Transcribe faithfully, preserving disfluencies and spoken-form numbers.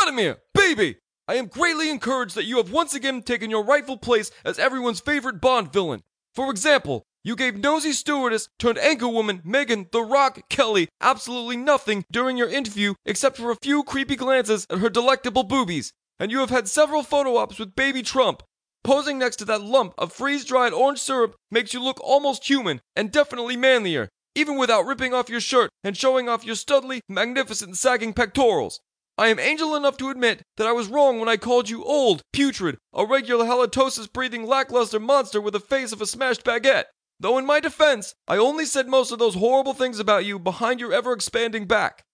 Vladimir, baby! I am greatly encouraged that you have once again taken your rightful place as everyone's favorite Bond villain. For example, you gave nosy stewardess turned anchorwoman Megan the Rock Kelly absolutely nothing during your interview except for a few creepy glances at her delectable boobies. And you have had several photo ops with baby Trump. Posing next to that lump of freeze-dried orange syrup makes you look almost human and definitely manlier, even without ripping off your shirt and showing off your studly, magnificent sagging pectorals. I am angel enough to admit that I was wrong when I called you old, putrid, a regular halitosis-breathing lackluster monster with the face of a smashed baguette. Though in my defense, I only said most of those horrible things about you behind your ever-expanding back.